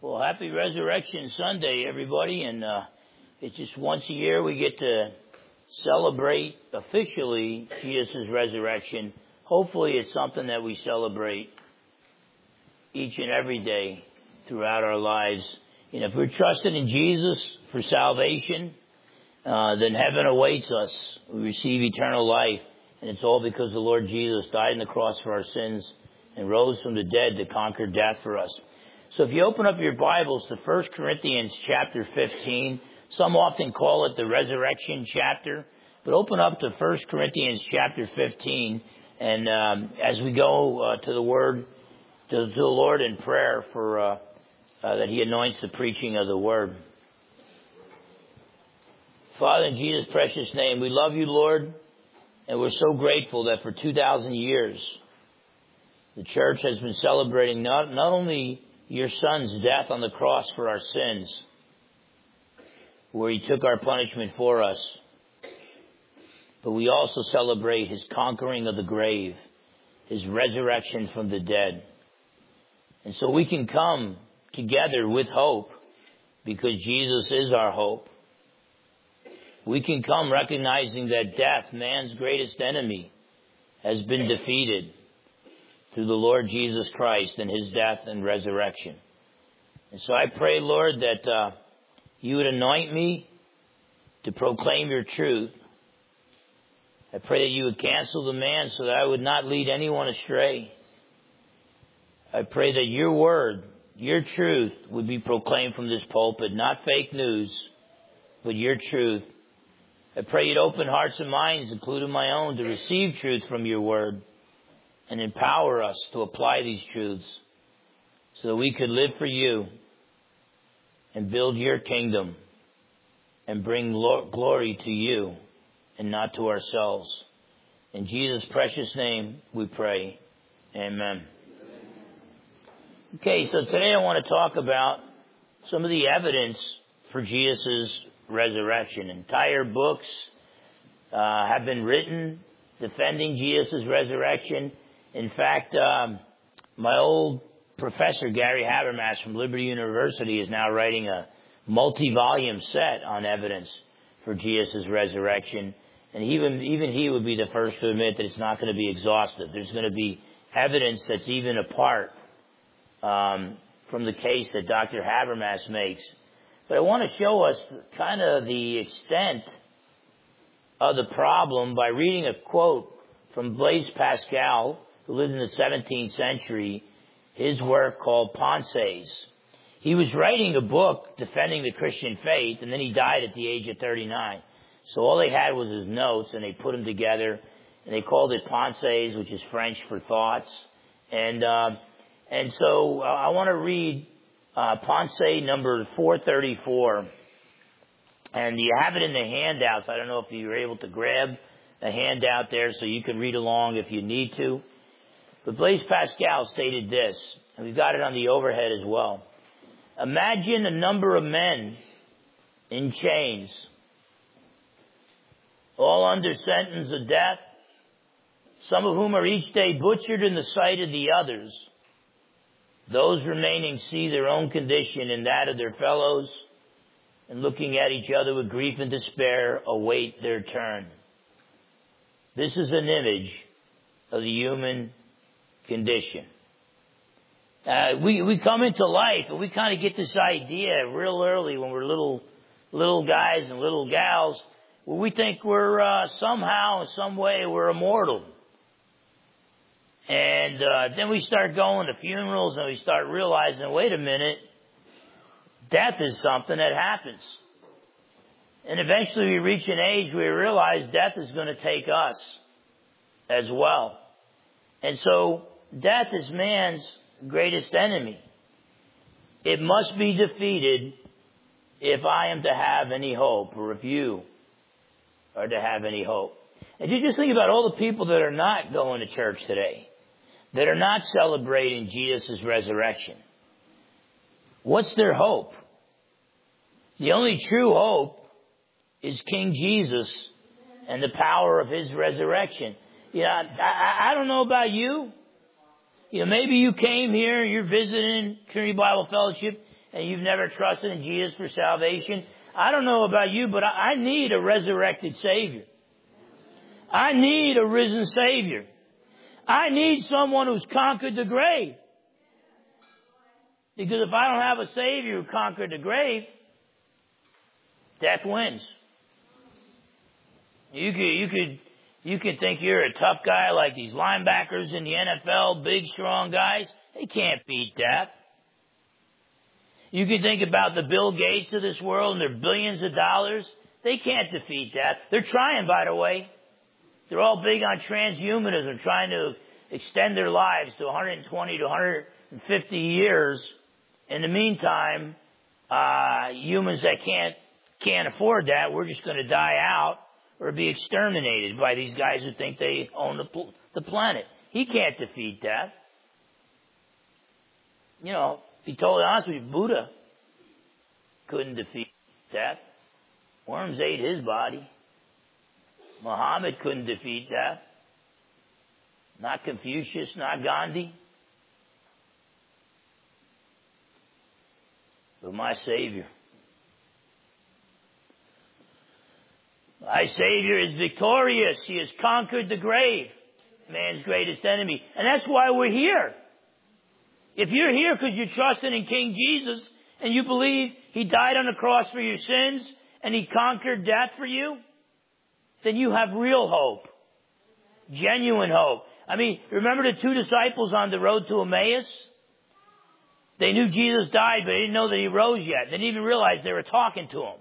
Well, happy Resurrection Sunday, everybody. And it's just once a year we get to celebrate officially Jesus' resurrection. Hopefully it's something that we celebrate each and every day throughout our lives. You know, if we're trusting in Jesus for salvation, then heaven awaits us. We receive eternal life. And it's all because the Lord Jesus died on the cross for our sins and rose from the dead to conquer death for us. So if you open up your Bibles to 1 Corinthians chapter 15, some often call it the resurrection chapter, but open up to 1 Corinthians chapter 15, and as we go to the Word, to the Lord in prayer for that He anoints the preaching of the Word. Father, in Jesus' precious name, we love you, Lord, and we're so grateful that for 2,000 years, the church has been celebrating not only your Son's death on the cross for our sins, where He took our punishment for us, but we also celebrate His conquering of the grave, His resurrection from the dead. And so we can come together with hope because Jesus is our hope. We can come recognizing that death, man's greatest enemy, has been defeated through the Lord Jesus Christ and His death and resurrection. And so I pray, Lord, that you would anoint me to proclaim your truth. I pray that you would cancel the man so that I would not lead anyone astray. I pray that your word, your truth would be proclaimed from this pulpit, not fake news, but your truth. I pray you'd open hearts and minds, including my own, to receive truth from your word and empower us to apply these truths so that we could live for you and build your kingdom and bring glory to you and not to ourselves. In Jesus' precious name we pray. Amen. Okay, so today I want to talk about some of the evidence for Jesus' resurrection. Entire books have been written defending Jesus' resurrection. In fact, my old professor, Gary Habermas from Liberty University, is now writing a multi-volume set on evidence for Jesus' resurrection. And even he would be the first to admit that it's not going to be exhaustive. There's going to be evidence that's even apart from the case that Dr. Habermas makes. But I want to show us kind of the extent of the problem by reading a quote from Blaise Pascal, who lived in the 17th century, his work called Pensées. He was writing a book defending the Christian faith, and then he died at the age of 39. So all they had was his notes, and they put them together, and they called it Pensées, which is French for thoughts. And so I want to read Pensée number 434. And you have it in the handouts. I don't know if you were able to grab a handout there so you can read along if you need to. But Blaise Pascal stated this, and we've got it on the overhead as well. Imagine a number of men in chains, all under sentence of death, some of whom are each day butchered in the sight of the others. Those remaining see their own condition and that of their fellows, and looking at each other with grief and despair, await their turn. This is an image of the human condition. We come into life and we kind of get this idea real early when we're little guys and little gals, where we think we're somehow, in some way, we're immortal. And then we start going to funerals and we start realizing, wait a minute, death is something that happens. And eventually we reach an age where we realize death is going to take us as well. And so death is man's greatest enemy. It must be defeated if I am to have any hope, or if you are to have any hope. And you just think about all the people that are not going to church today, that are not celebrating Jesus' resurrection. What's their hope? The only true hope is King Jesus and the power of His resurrection. You know, I don't know about you. You know, maybe you came here, you're visiting Trinity Bible Fellowship, and you've never trusted in Jesus for salvation, I don't know about you, but I need a resurrected Savior. I need a risen Savior. I need someone who's conquered the grave. Because if I don't have a Savior who conquered the grave, death wins. You could think you're a tough guy like these linebackers in the NFL, big, strong guys. They can't beat death. You can think about the Bill Gates of this world and their billions of dollars. They can't defeat death. They're trying, by the way. They're all big on transhumanism, trying to extend their lives to 120 to 150 years. In the meantime, humans that can't afford that, we're just going to die out or be exterminated by these guys who think they own the planet. He can't defeat death. You know, to be totally honest with you, Buddha couldn't defeat death. Worms ate his body. Muhammad couldn't defeat death. Not Confucius, not Gandhi. But my Savior. My Savior is victorious. He has conquered the grave, man's greatest enemy. And that's why we're here. If you're here because you're trusting in King Jesus and you believe He died on the cross for your sins and He conquered death for you, then you have real hope. Genuine hope. I mean, remember the two disciples on the road to Emmaus? They knew Jesus died, but they didn't know that He rose yet. They didn't even realize they were talking to Him.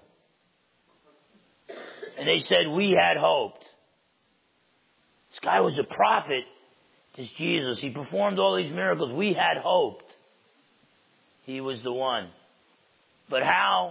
And they said, we had hoped. This guy was a prophet. This Jesus. He performed all these miracles. We had hoped. He was the one. But how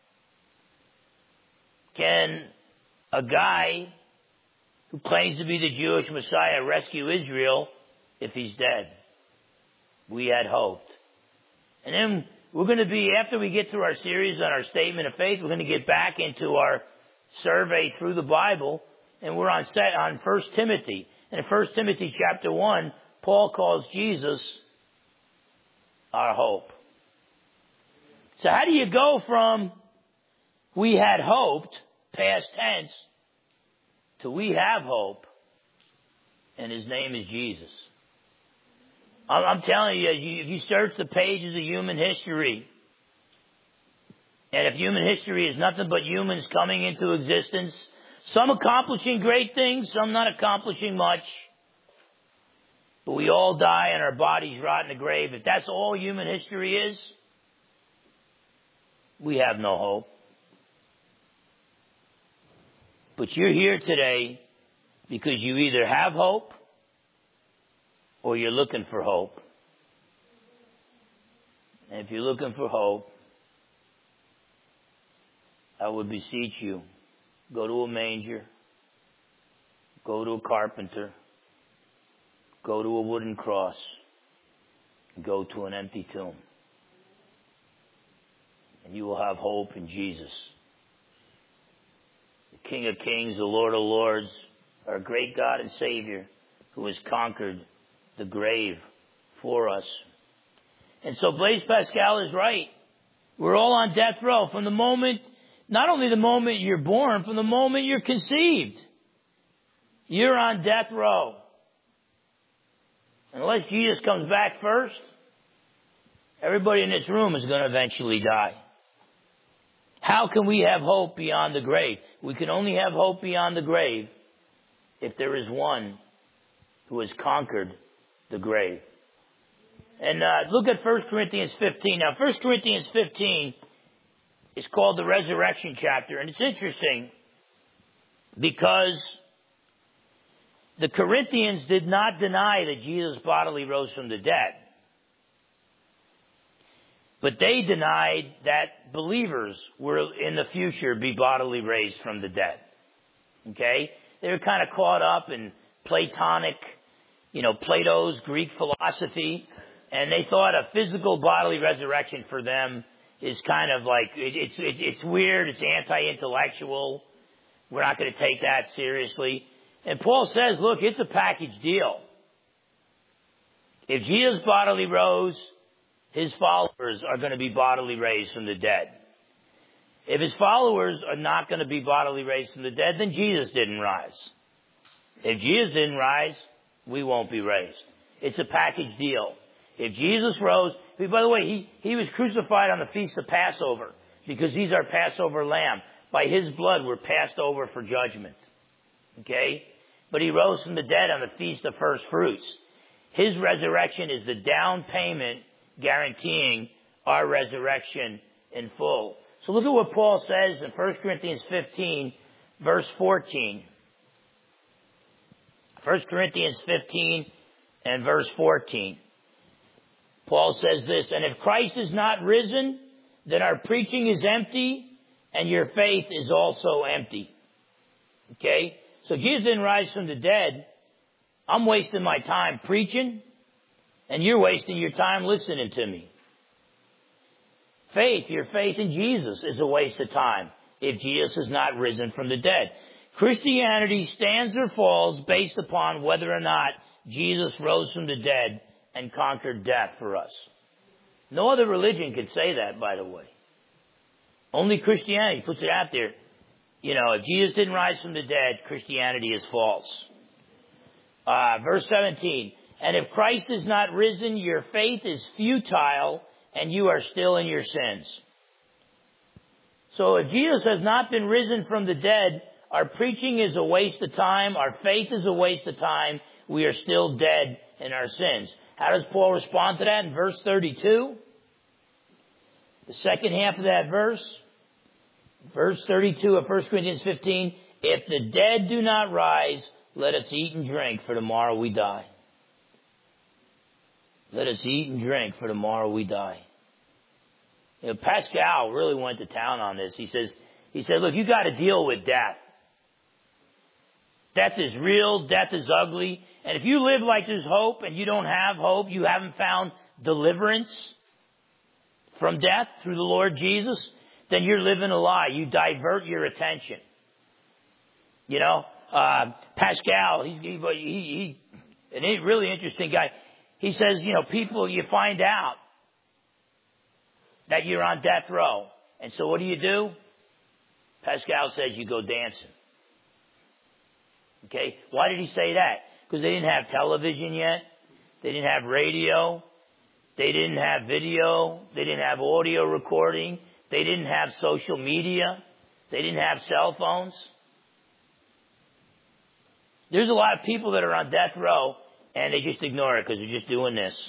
can a guy who claims to be the Jewish Messiah rescue Israel if he's dead? We had hoped. And then we're going to be, after we get through our series on our statement of faith, we're going to get back into our survey through the Bible, and we're on 1 Timothy. And in 1 Timothy chapter 1, Paul calls Jesus our hope. So how do you go from we had hoped, past tense, to we have hope, and His name is Jesus? I'm telling you, if you search the pages of human history, and if human history is nothing but humans coming into existence, some accomplishing great things, some not accomplishing much, but we all die and our bodies rot in the grave. If that's all human history is, we have no hope. But you're here today because you either have hope or you're looking for hope. And if you're looking for hope, I would beseech you, go to a manger, go to a carpenter, go to a wooden cross, go to an empty tomb. And you will have hope in Jesus. The King of Kings, the Lord of Lords, our great God and Savior, who has conquered the grave for us. And so Blaise Pascal is right. We're all on death row from the moment, not only the moment you're born, from the moment you're conceived. You're on death row. Unless Jesus comes back first, everybody in this room is going to eventually die. How can we have hope beyond the grave? We can only have hope beyond the grave if there is one who has conquered the grave. And look at 1 Corinthians 15. Now, 1 Corinthians 15 is called the resurrection chapter. And it's interesting because the Corinthians did not deny that Jesus bodily rose from the dead. But they denied that believers will in the future be bodily raised from the dead. Okay? They were kind of caught up in Platonic, Plato's Greek philosophy, and they thought a physical bodily resurrection for them is kind of like, it's weird, it's anti-intellectual. We're not going to take that seriously. And Paul says, look, it's a package deal. If Jesus bodily rose, his followers are going to be bodily raised from the dead. If his followers are not going to be bodily raised from the dead, then Jesus didn't rise. If Jesus didn't rise, we won't be raised. It's a package deal. If Jesus rose, by the way, he was crucified on the Feast of Passover because he's our Passover lamb. By his blood, we're passed over for judgment. Okay? But he rose from the dead on the Feast of First Fruits. His resurrection is the down payment guaranteeing our resurrection in full. So look at what Paul says in 1 Corinthians 15, verse 14. 1 Corinthians 15 and verse 14. Paul says this, and if Christ is not risen, then our preaching is empty, and your faith is also empty. Okay? So Jesus didn't rise from the dead. I'm wasting my time preaching, and you're wasting your time listening to me. Your faith in Jesus is a waste of time if Jesus is not risen from the dead. Christianity stands or falls based upon whether or not Jesus rose from the dead and conquered death for us. No other religion could say that, by the way. Only Christianity puts it out there. If Jesus didn't rise from the dead, Christianity is false. Verse 17, and if Christ is not risen, your faith is futile, and you are still in your sins. So if Jesus has not been risen from the dead, our preaching is a waste of time. Our faith is a waste of time. We are still dead in our sins. How does Paul respond to that in verse 32? The second half of that verse. Verse 32 of 1 Corinthians 15. If the dead do not rise, let us eat and drink, for tomorrow we die. Let us eat and drink, for tomorrow we die. Pascal really went to town on this. He said, look, you got to deal with death. Death is real. Death is ugly. And if you live like there's hope and you don't have hope, you haven't found deliverance from death through the Lord Jesus, then you're living a lie. You divert your attention. Pascal, he's a really interesting guy. He says, people, you find out that you're on death row. And so what do? Pascal says you go dancing. Okay? Why did he say that? Because they didn't have television yet. They didn't have radio. They didn't have video. They didn't have audio recording. They didn't have social media. They didn't have cell phones. There's a lot of people that are on death row and they just ignore it because they're just doing this.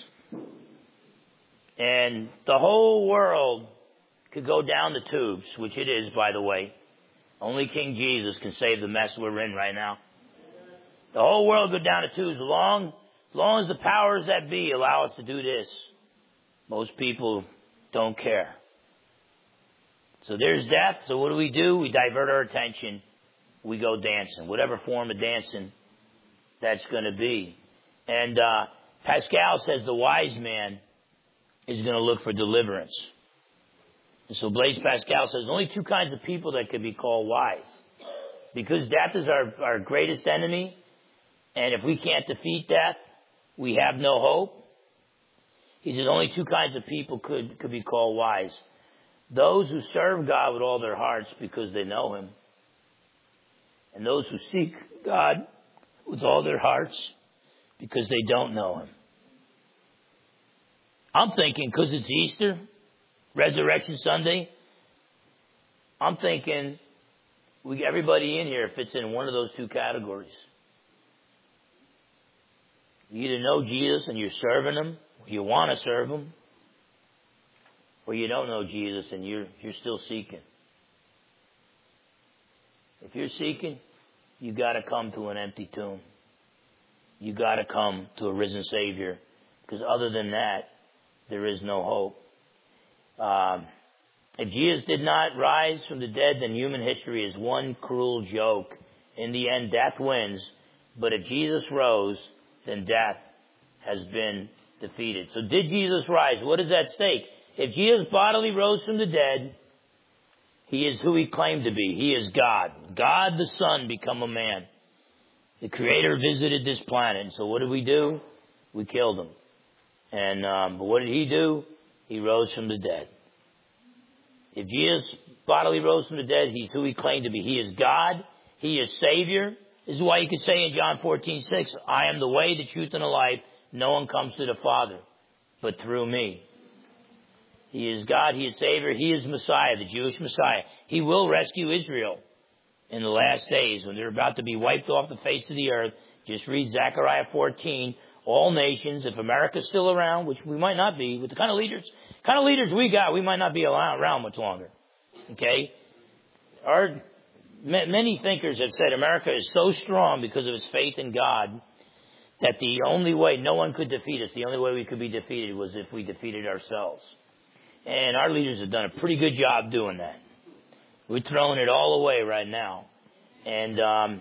And the whole world could go down the tubes, which it is, by the way. Only King Jesus can save the mess we're in right now. The whole world go down the tubes as long as the powers that be allow us to do this. Most people don't care. So there's death. So what do? We divert our attention. We go dancing. Whatever form of dancing that's going to be. And Pascal says the wise man is going to look for deliverance. And so Blaise Pascal says only two kinds of people that could be called wise. Because death is our greatest enemy. And if we can't defeat death, we have no hope. He says only two kinds of people could be called wise. Those who serve God with all their hearts because they know Him. And those who seek God with all their hearts because they don't know Him. I'm thinking because it's Easter, Resurrection Sunday, I'm thinking everybody in here fits in one of those two categories. You either know Jesus and you're serving Him, or you want to serve Him, or you don't know Jesus and you're still seeking. If you're seeking, you got to come to an empty tomb. You got to come to a risen Savior, because other than that, there is no hope. If Jesus did not rise from the dead, then human history is one cruel joke. In the end, death wins. But if Jesus rose, then death has been defeated. So did Jesus rise? What is at stake? If Jesus bodily rose from the dead, He is who He claimed to be. He is God. God the Son become a man. The Creator visited this planet. And so what did we do? We killed Him. And but what did He do? He rose from the dead. If Jesus bodily rose from the dead, he's who he claimed to be. He is God. He is Savior. This is why you could say in John 14:6, I am the way, the truth, and the life. No one comes to the Father but through me. He is God. He is Savior. He is Messiah, the Jewish Messiah. He will rescue Israel in the last days when they're about to be wiped off the face of the earth. Just read Zechariah 14. All nations, if America's still around, which we might not be, with the kind of leaders we got, we might not be around much longer. Okay? Many thinkers have said America is so strong because of its faith in God that the only way no one could defeat us, the only way we could be defeated was if we defeated ourselves. And our leaders have done a pretty good job doing that. We're throwing it all away right now. And,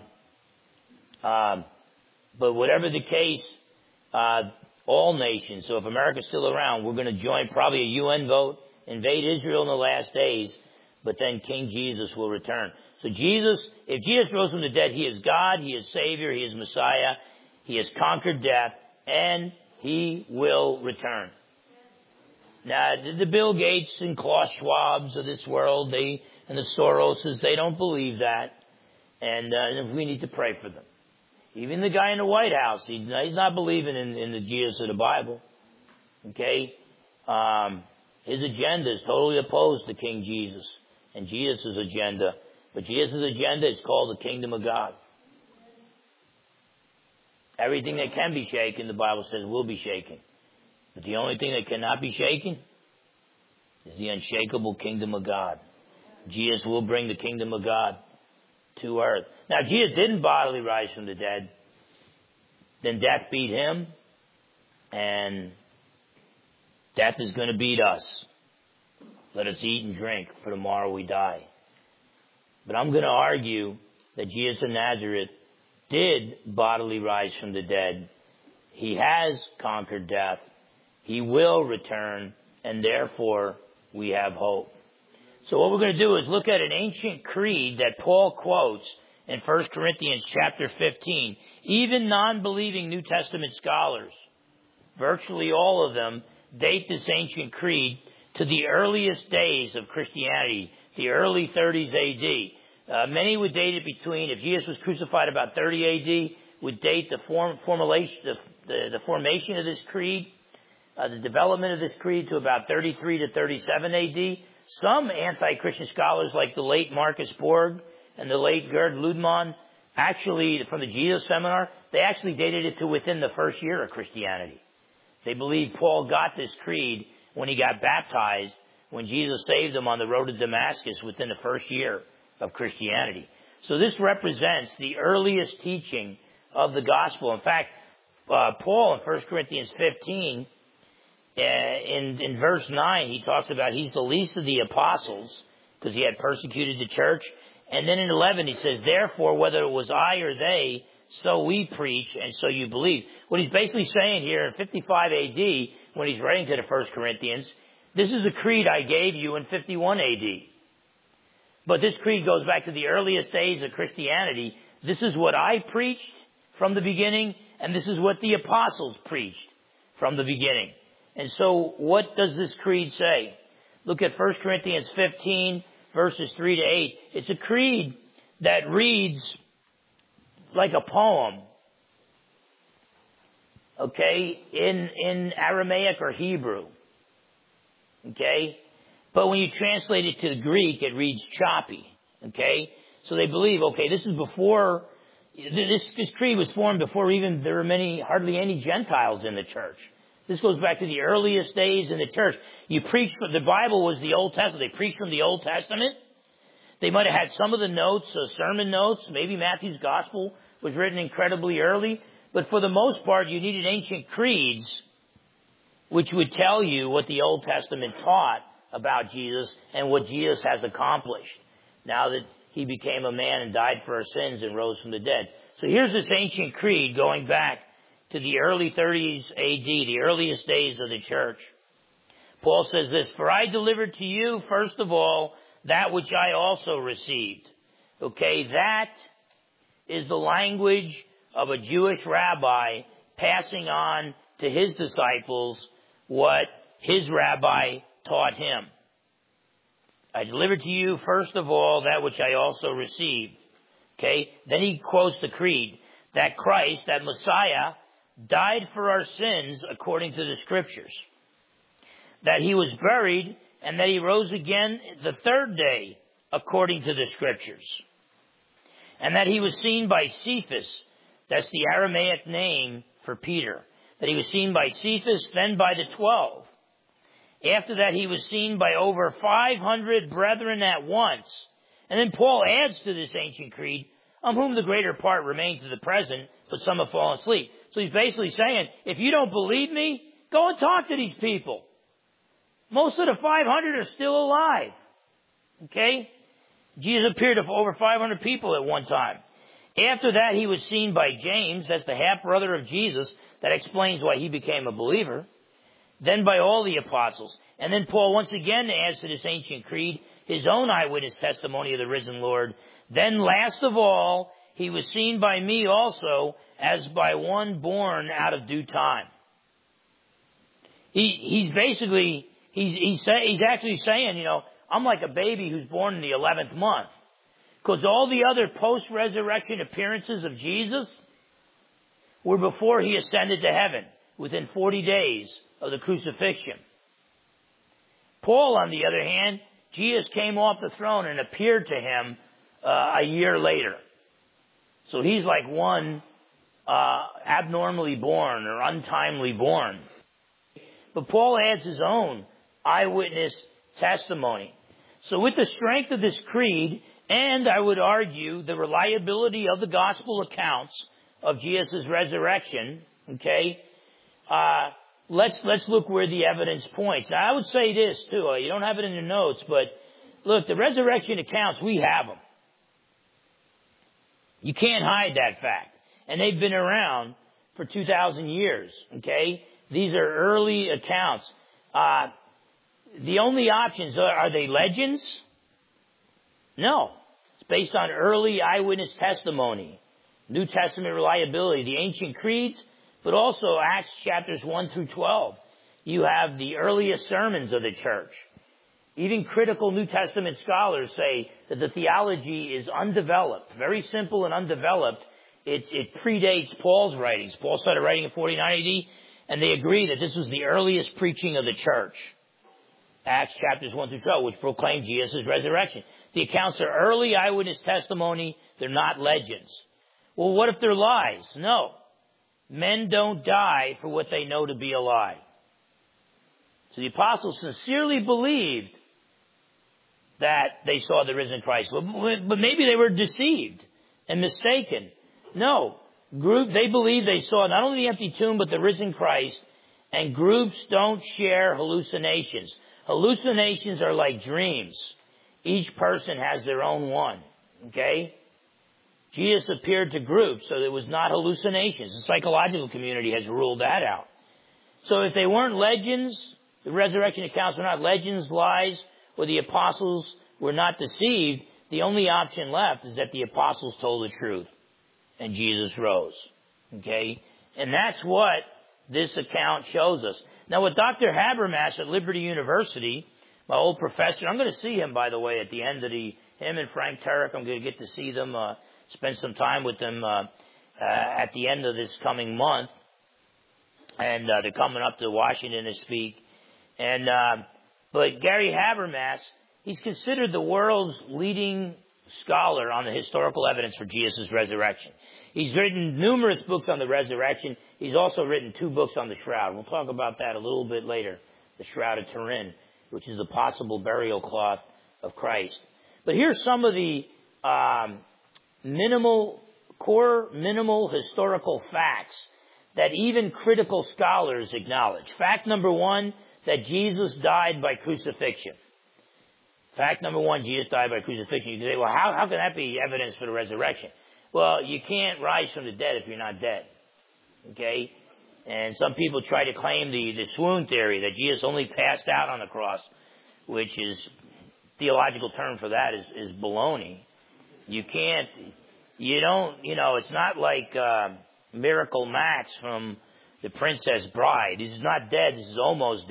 but whatever the case, all nations. So if America's still around, we're going to join probably a UN vote, invade Israel in the last days, but then King Jesus will return. So if Jesus rose from the dead, he is God, he is Savior, he is Messiah, he has conquered death, and he will return. Now, the Bill Gates and Klaus Schwabs of this world, and the Soroses, they don't believe that, and we need to pray for them. Even the guy in the White House, he's not believing in the Jesus of the Bible. Okay? His agenda is totally opposed to King Jesus and Jesus' agenda. But Jesus' agenda is called the kingdom of God. Everything that can be shaken, the Bible says, will be shaken. But the only thing that cannot be shaken is the unshakable kingdom of God. Jesus will bring the kingdom of God to earth. Now, if Jesus didn't bodily rise from the dead, then death beat him, and death is going to beat us. Let us eat and drink, for tomorrow we die. But I'm going to argue that Jesus of Nazareth did bodily rise from the dead. He has conquered death. He will return, and therefore we have hope. So what we're going to do is look at an ancient creed that Paul quotes in 1 Corinthians chapter 15. Even non-believing New Testament scholars, virtually all of them, date this ancient creed to the earliest days of Christianity, the early 30s AD. Many would date it between, if Jesus was crucified about 30 AD, would date the formation of this creed, the development of this creed to about 33 to 37 AD. Some anti-Christian scholars, like the late Marcus Borg and the late Gerd Lüdemann, actually, from the Jesus Seminar, they actually dated it to within the first year of Christianity. They believe Paul got this creed when he got baptized, when Jesus saved him on the road to Damascus within the first year of Christianity. So this represents the earliest teaching of the gospel. In fact, Paul in 1 Corinthians 15, in verse 9, he talks about he's the least of the apostles because he had persecuted the church. And then in 11, he says, therefore, whether it was I or they, so we preach and so you believe. What he's basically saying here in 55 AD, when he's writing to the 1 Corinthians, this is a creed I gave you in 51 AD. But this creed goes back to the earliest days of Christianity. This is what I preached from the beginning, and this is what the apostles preached from the beginning. And so what does this creed say? Look at 1 Corinthians 15, verses 3 to 8. It's a creed that reads like a poem, okay, in Aramaic or Hebrew, okay? But when you translate it to the Greek, it reads choppy, okay? So they believe, okay, this is before, this creed was formed before even there were hardly any Gentiles in the church. This goes back to the earliest days in the church. You preach from, the Bible was the Old Testament. They preached from the Old Testament. They might have had some of the notes, sermon notes. Maybe Matthew's gospel was written incredibly early. But for the most part, you needed ancient creeds which would tell you what the Old Testament taught about Jesus and what Jesus has accomplished now that he became a man and died for our sins and rose from the dead. So here's this ancient creed going back to the early 30s AD, the earliest days of the church. Paul says this, for I delivered to you, first of all, that which I also received. Okay, that is the language of a Jewish rabbi passing on to his disciples what his rabbi taught him. I delivered to you, first of all, that which I also received. Okay? Then he quotes the creed, that Christ, that Messiah, died for our sins according to the Scriptures. That he was buried, and that he rose again the third day according to the Scriptures. And that he was seen by Cephas, that's the Aramaic name for Peter. That he was seen by Cephas, then by the 12. After that, he was seen by over 500 brethren at once. And then Paul adds to this ancient creed, of whom the greater part remain to the present, but some have fallen asleep. So he's basically saying, if you don't believe me, go and talk to these people. Most of the 500 are still alive. Okay? Jesus appeared to over 500 people at one time. After that, he was seen by James, that's the half-brother of Jesus. That explains why he became a believer. Then by all the apostles. And then Paul once again adds to this ancient creed his own eyewitness testimony of the risen Lord. Then last of all, he was seen by me also as by one born out of due time. He's actually saying, I'm like a baby who's born in the 11th month. Because all the other post-resurrection appearances of Jesus were before he ascended to heaven, within 40 days of the crucifixion. Paul, on the other hand, Jesus came off the throne and appeared to him a year later. So he's like one abnormally born or untimely born. But Paul adds his own eyewitness testimony. So with the strength of this creed, and I would argue the reliability of the gospel accounts of Jesus' resurrection, okay, let's look where the evidence points. Now I would say this too, you don't have it in your notes, but look, the resurrection accounts, we have them. You can't hide that fact. And they've been around for 2,000 years, okay? These are early accounts. The only options, are they legends? No. It's based on early eyewitness testimony, New Testament reliability, the ancient creeds, but also Acts chapters 1 through 12. You have the earliest sermons of the church. Even critical New Testament scholars say that the theology is undeveloped, very simple and undeveloped. It predates Paul's writings. Paul started writing in 49 AD, and they agree that this was the earliest preaching of the church. Acts chapters 1 through 12, which proclaim Jesus' resurrection. The accounts are early eyewitness testimony. They're not legends. Well, what if they're lies? No. Men don't die for what they know to be a lie. So the apostles sincerely believed that they saw the risen Christ. But maybe they were deceived and mistaken. No. They believe they saw not only the empty tomb, but the risen Christ. And groups don't share hallucinations. Hallucinations are like dreams. Each person has their own one. Okay? Jesus appeared to groups, so it was not hallucinations. The psychological community has ruled that out. So if they weren't legends, the resurrection accounts were not legends, lies, or the apostles were not deceived, the only option left is that the apostles told the truth and Jesus rose. Okay? And that's what this account shows us. Now with Dr. Habermas at Liberty University, my old professor, I'm going to see him, by the way, at the end of him and Frank Turek, I'm going to get to see them, spend some time with them at the end of this coming month. And they're coming up to Washington to speak. But Gary Habermas, he's considered the world's leading scholar on the historical evidence for Jesus' resurrection. He's written numerous books on the resurrection. He's also written 2 books on the shroud. We'll talk about that a little bit later. The Shroud of Turin, which is the possible burial cloth of Christ. But here's some of the minimal historical facts that even critical scholars acknowledge. Fact number 1, that Jesus died by crucifixion. Fact number 1, Jesus died by crucifixion. You can say, well, how can that be evidence for the resurrection? Well, you can't rise from the dead if you're not dead. Okay? And some people try to claim the swoon theory, that Jesus only passed out on the cross, which is, theological term for that is baloney. It's not like Miracle Max from The Princess Bride. This is not dead, this is almost dead.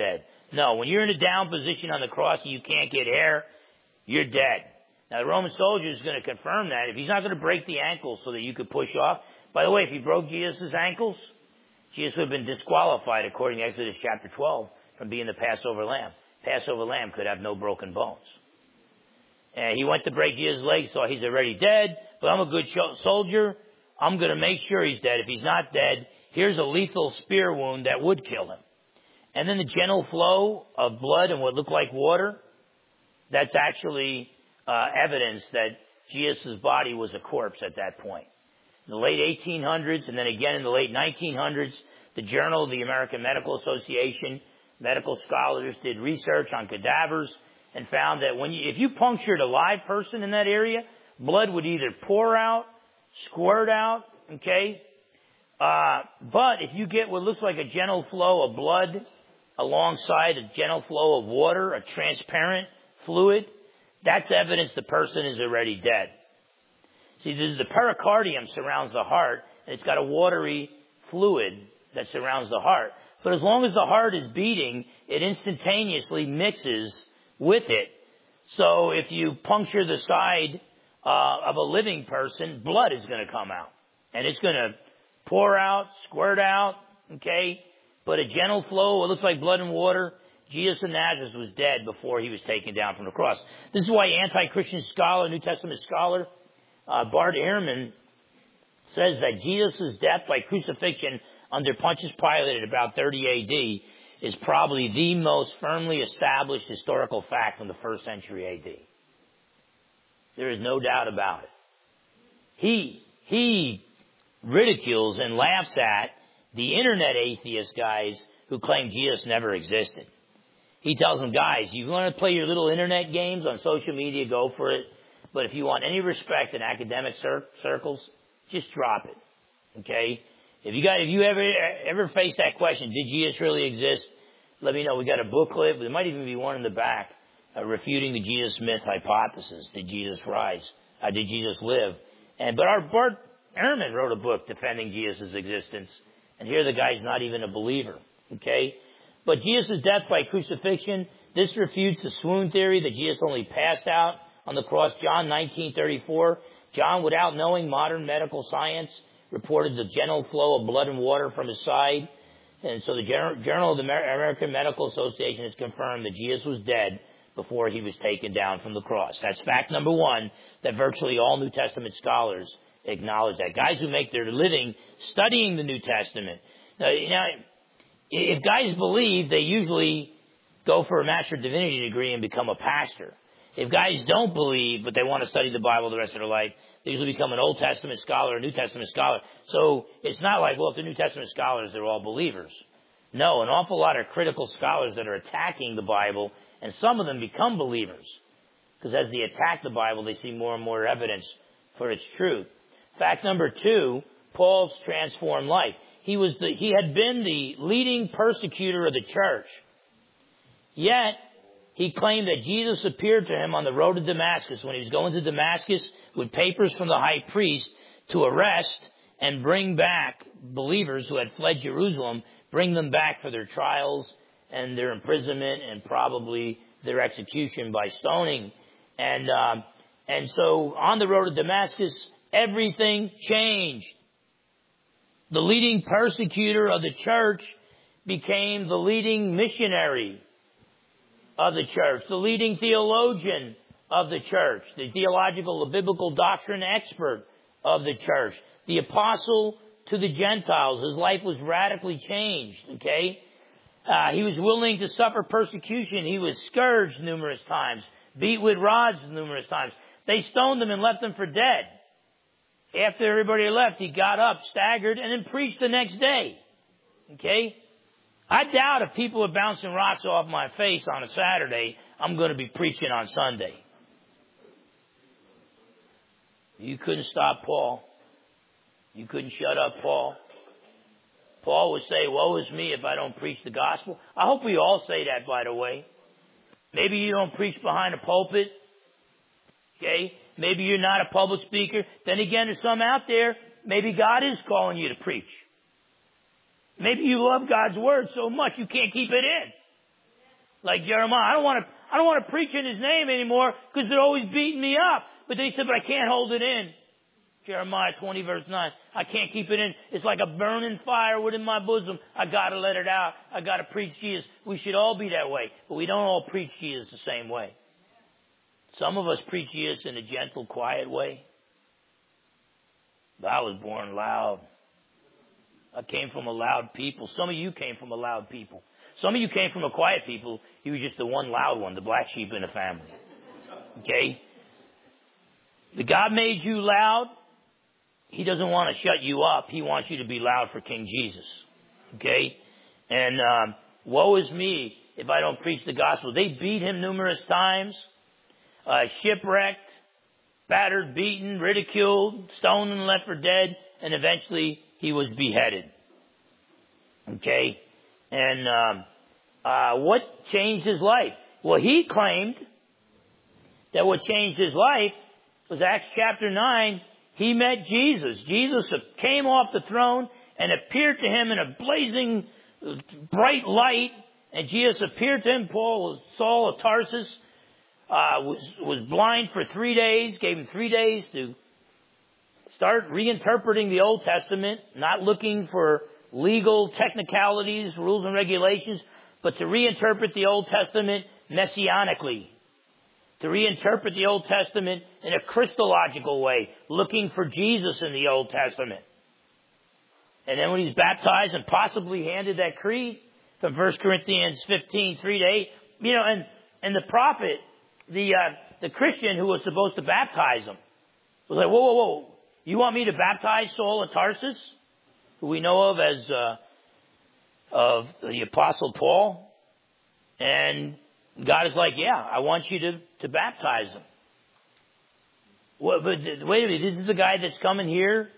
No, when you're in a down position on the cross and you can't get air, you're dead. Now, the Roman soldier is going to confirm that. If he's not going to break the ankles so that you could push off. By the way, if he broke Jesus' ankles, Jesus would have been disqualified according to Exodus chapter 12 from being the Passover lamb. Passover lamb could have no broken bones. And he went to break Jesus' legs, so he's already dead, but I'm a good soldier. I'm going to make sure he's dead. If he's not dead, here's a lethal spear wound that would kill him. And then the gentle flow of blood and what looked like water, that's actually evidence that Jesus' body was a corpse at that point. In the late 1800s and then again in the late 1900s, the Journal of the American Medical Association, medical scholars did research on cadavers and found that if you punctured a live person in that area, blood would either pour out, squirt out, okay? But if you get what looks like a gentle flow of blood alongside a gentle flow of water, a transparent fluid, that's evidence the person is already dead. See, the pericardium surrounds the heart, and it's got a watery fluid that surrounds the heart. But as long as the heart is beating, it instantaneously mixes with it. So if you puncture the side of a living person, blood is going to come out. And it's going to pour out, squirt out, okay? But a gentle flow, it looks like blood and water. Jesus of Nazareth was dead before he was taken down from the cross. This is why anti-Christian scholar, New Testament scholar, Bart Ehrman says that Jesus' death by crucifixion under Pontius Pilate at about 30 A.D. is probably the most firmly established historical fact from the first century A.D. There is no doubt about it. He ridicules and laughs at the internet atheist guys who claim Jesus never existed. He tells them, guys, you want to play your little internet games on social media, go for it. But if you want any respect in academic circles, just drop it. Okay? If you ever face that question, did Jesus really exist? Let me know. We got a booklet. There might even be one in the back refuting the Jesus myth hypothesis. Did Jesus rise? Did Jesus live? But our Bart Ehrman wrote a book defending Jesus' existence. And here the guy's not even a believer. Okay? But Jesus' death by crucifixion, this refutes the swoon theory that Jesus only passed out on the cross. John 19:34. John, without knowing modern medical science, reported the gentle flow of blood and water from his side. And so the Journal of the American Medical Association has confirmed that Jesus was dead before he was taken down from the cross. That's fact number one that virtually all New Testament scholars acknowledge that. Guys who make their living studying the New Testament. Now, if guys believe, they usually go for a Master of Divinity degree and become a pastor. If guys don't believe, but they want to study the Bible the rest of their life, they usually become an Old Testament scholar or a New Testament scholar. So it's not like, well, if they're New Testament scholars, they're all believers. No, an awful lot of critical scholars that are attacking the Bible, and some of them become believers. Because as they attack the Bible, they see more and more evidence for its truth. Fact number two, Paul's transformed life. He had been the leading persecutor of the church. Yet, he claimed that Jesus appeared to him on the road to Damascus when he was going to Damascus with papers from the high priest to arrest and bring back believers who had fled Jerusalem, bring them back for their trials and their imprisonment and probably their execution by stoning. And so on the road to Damascus, everything changed. The leading persecutor of the church became the leading missionary of the church, the leading theologian of the church, the theological, the biblical doctrine expert of the church, the apostle to the Gentiles. His life was radically changed, okay? He was willing to suffer persecution. He was scourged numerous times, beat with rods numerous times. They stoned him and left him for dead. After everybody left, he got up, staggered, and then preached the next day. Okay? I doubt if people are bouncing rocks off my face on a Saturday, I'm going to be preaching on Sunday. You couldn't stop Paul. You couldn't shut up Paul. Paul would say, woe is me if I don't preach the gospel. I hope we all say that, by the way. Maybe you don't preach behind a pulpit. Okay? Maybe you're not a public speaker. Then again, there's some out there, maybe God is calling you to preach. Maybe you love God's word so much you can't keep it in. Like Jeremiah, I don't want to preach in his name anymore because they're always beating me up. But they said, but I can't hold it in. Jeremiah 20 verse 9. I can't keep it in. It's like a burning fire within my bosom. I gotta let it out. I gotta preach Jesus. We should all be that way. But we don't all preach Jesus the same way. Some of us preach Jesus in a gentle, quiet way. But I was born loud. I came from a loud people. Some of you came from a loud people. Some of you came from a quiet people. You were just the one loud one, the black sheep in the family. Okay? The God made you loud. He doesn't want to shut you up. He wants you to be loud for King Jesus. Okay? And woe is me if I don't preach the gospel. They beat him numerous times. Shipwrecked, battered, beaten, ridiculed, stoned and left for dead. And eventually he was beheaded. Okay? And what changed his life? Well, he claimed that what changed his life was Acts chapter 9. He met Jesus. Jesus came off the throne and appeared to him in a blazing bright light. And Jesus appeared to him. Saul of Tarsus was blind for 3 days. Gave him 3 days to start reinterpreting the Old Testament, not looking for legal technicalities, rules and regulations, but to reinterpret the Old Testament messianically. To reinterpret the Old Testament in a Christological way, looking for Jesus in the Old Testament. And then when he's baptized and possibly handed that creed from 1 Corinthians 15, 3-8, and the prophet, the Christian who was supposed to baptize him, was like, whoa, you want me to baptize Saul of Tarsus, who we know of as of the Apostle Paul? And God is like, yeah, I want you to baptize him. Well, but wait a minute, this is the guy that's coming here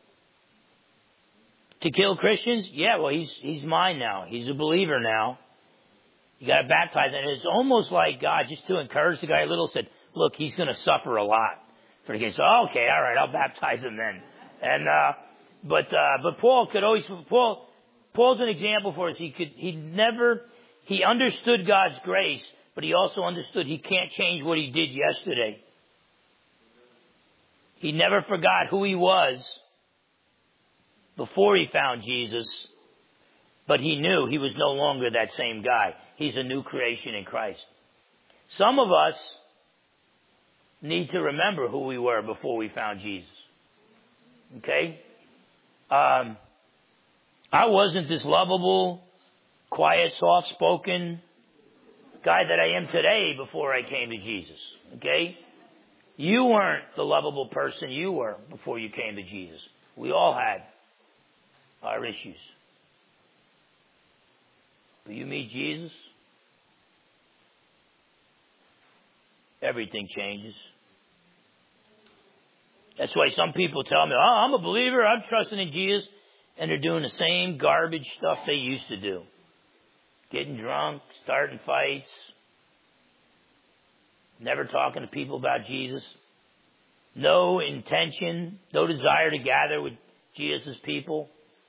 to kill Christians? Yeah, well, he's mine now. He's a believer now. You got to baptize him. And it's almost like God, just to encourage the guy a little, said, look, he's going to suffer a lot for the case. So, okay, all right, I'll baptize him then. And but Paul could always. Paul's an example for us. He understood God's grace, but he also understood he can't change what he did yesterday. He never forgot who he was before he found Jesus, but he knew he was no longer that same guy. He's a new creation in Christ. Some of us need to remember who we were before we found Jesus. Okay? I wasn't this lovable, quiet, soft-spoken guy that I am today before I came to Jesus. Okay? You weren't the lovable person you were before you came to Jesus. We all had our issues. But you meet Jesus, everything changes. That's why some people tell me, I'm a believer, I'm trusting in Jesus, and they're doing the same garbage stuff they used to do. Getting drunk, starting fights, never talking to people about Jesus. No intention, no desire to gather with Jesus' people.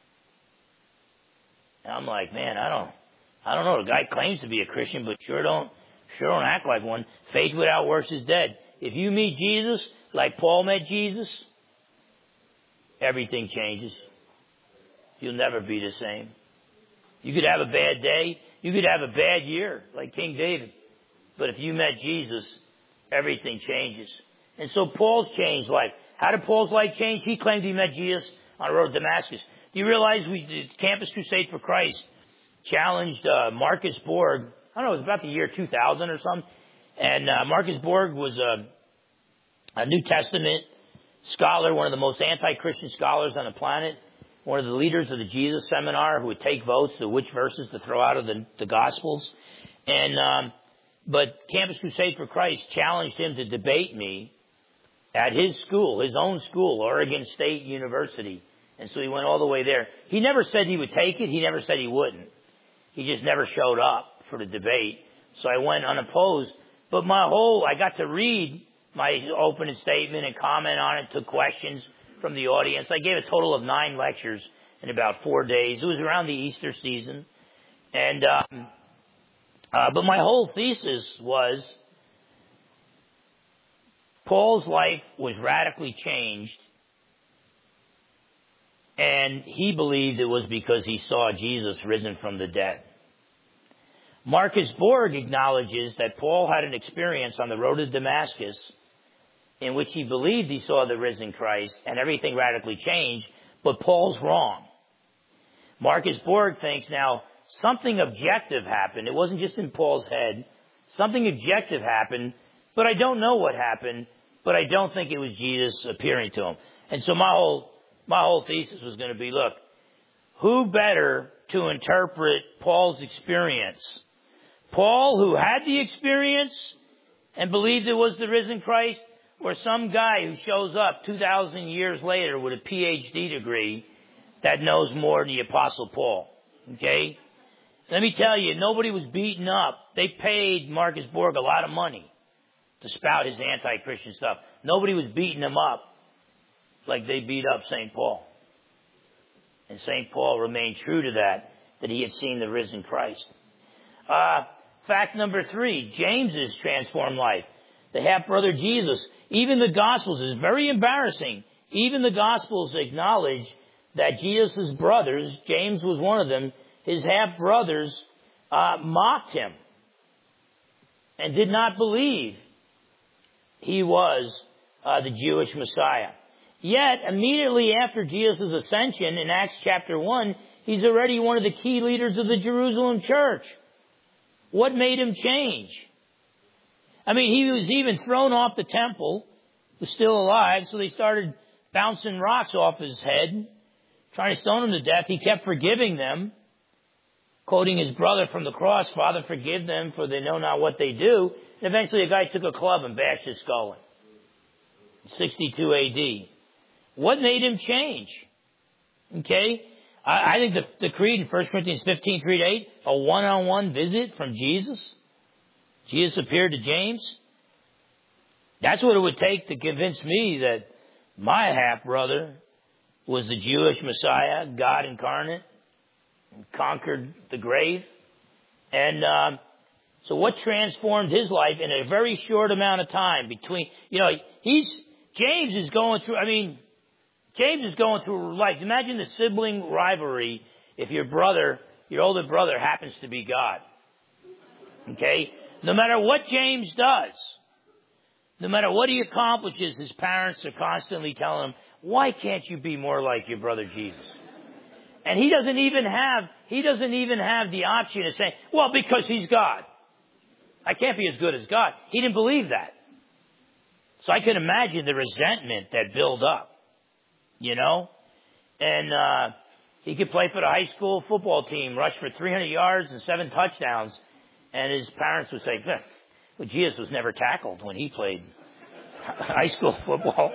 And I'm like, man, I don't know. The guy claims to be a Christian, but sure don't act like one. Faith without works is dead. If you meet Jesus like Paul met Jesus, everything changes. You'll never be the same. You could have a bad day. You could have a bad year, like King David. But if you met Jesus, everything changes. And so Paul's changed life. How did Paul's life change? He claimed he met Jesus on the road to Damascus. Do you realize the Campus Crusade for Christ challenged Marcus Borg? I don't know, it was about the year 2000 or something. And Marcus Borg was a New Testament scholar, one of the most anti-Christian scholars on the planet, one of the leaders of the Jesus Seminar who would take votes to which verses to throw out of the Gospels. And but Campus Crusade for Christ challenged him to debate me at his school, his own school, Oregon State University. And so he went all the way there. He never said he would take it. He never said he wouldn't. He just never showed up for the debate. So I went unopposed. But I got to read my opening statement and comment on it, took questions from the audience. I gave a total of 9 lectures in about 4 days. It was around the Easter season. And But my whole thesis was Paul's life was radically changed, and he believed it was because he saw Jesus risen from the dead. Marcus Borg acknowledges that Paul had an experience on the road to Damascus in which he believed he saw the risen Christ and everything radically changed, but Paul's wrong. Marcus Borg thinks now something objective happened. It wasn't just in Paul's head. Something objective happened, but I don't know what happened, but I don't think it was Jesus appearing to him. And so my whole thesis was going to be, look, who better to interpret Paul's experience? Paul, who had the experience and believed it was the risen Christ, or some guy who shows up 2,000 years later with a PhD degree that knows more than the Apostle Paul? Okay? Let me tell you, nobody was beaten up. They paid Marcus Borg a lot of money to spout his anti-Christian stuff. Nobody was beating him up like they beat up St. Paul. And St. Paul remained true to that he had seen the risen Christ. Fact number 3, James's transformed life. The half-brother Jesus. Even the Gospels is very embarrassing. Even the Gospels acknowledge that Jesus' brothers, James was one of them, his half-brothers mocked him and did not believe he was the Jewish Messiah. Yet, immediately after Jesus' ascension in Acts chapter 1, he's already one of the key leaders of the Jerusalem church. What made him change? I mean, he was even thrown off the temple, was still alive, so they started bouncing rocks off his head, trying to stone him to death. He kept forgiving them, quoting his brother from the cross, Father, forgive them, for they know not what they do. And eventually a guy took a club and bashed his skull in 62 AD. What made him change? Okay? I think the creed in 1 Corinthians 15, 3-8, a one-on-one visit from Jesus. Jesus appeared to James. That's what it would take to convince me that my half-brother was the Jewish Messiah, God incarnate, and conquered the grave. And so what transformed his life in a very short amount of time between, James is going through life. Imagine the sibling rivalry if your older brother happens to be God. Okay? No matter what James does, no matter what he accomplishes, his parents are constantly telling him, why can't you be more like your brother Jesus? And he doesn't even have the option of saying, well, because he's God. I can't be as good as God. He didn't believe that. So I can imagine the resentment that built up. And he could play for the high school football team, rush for 300 yards and 7 touchdowns, and his parents would say, well, Jesus was never tackled when he played high school football.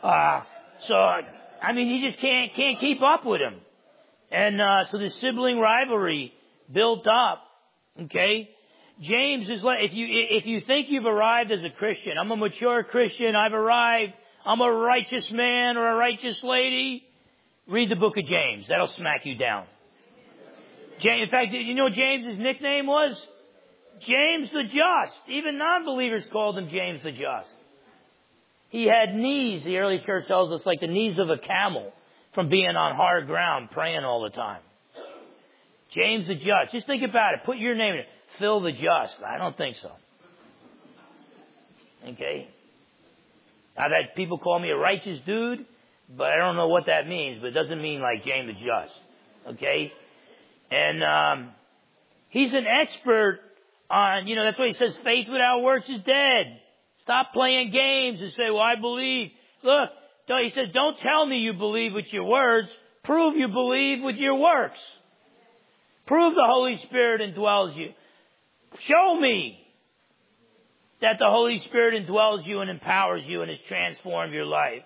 You just can't keep up with him. And so the sibling rivalry built up. Okay? James is like, if you think you've arrived as a Christian, I'm a mature Christian, I've arrived, I'm a righteous man or a righteous lady, read the book of James. That'll smack you down. In fact, you know what James's nickname was? James the Just. Even non-believers called him James the Just. He had knees, the early church tells us, like the knees of a camel from being on hard ground, praying all the time. James the Just. Just think about it. Put your name in it. Phil the Just. I don't think so. Okay? I've had people call me a righteous dude, but I don't know what that means, but it doesn't mean like James the Just. Okay? And he's an expert on, that's why he says faith without works is dead. Stop playing games and say, well, I believe. Look, he says, don't tell me you believe with your words. Prove you believe with your works. Prove the Holy Spirit indwells you. Show me that the Holy Spirit indwells you and empowers you and has transformed your life.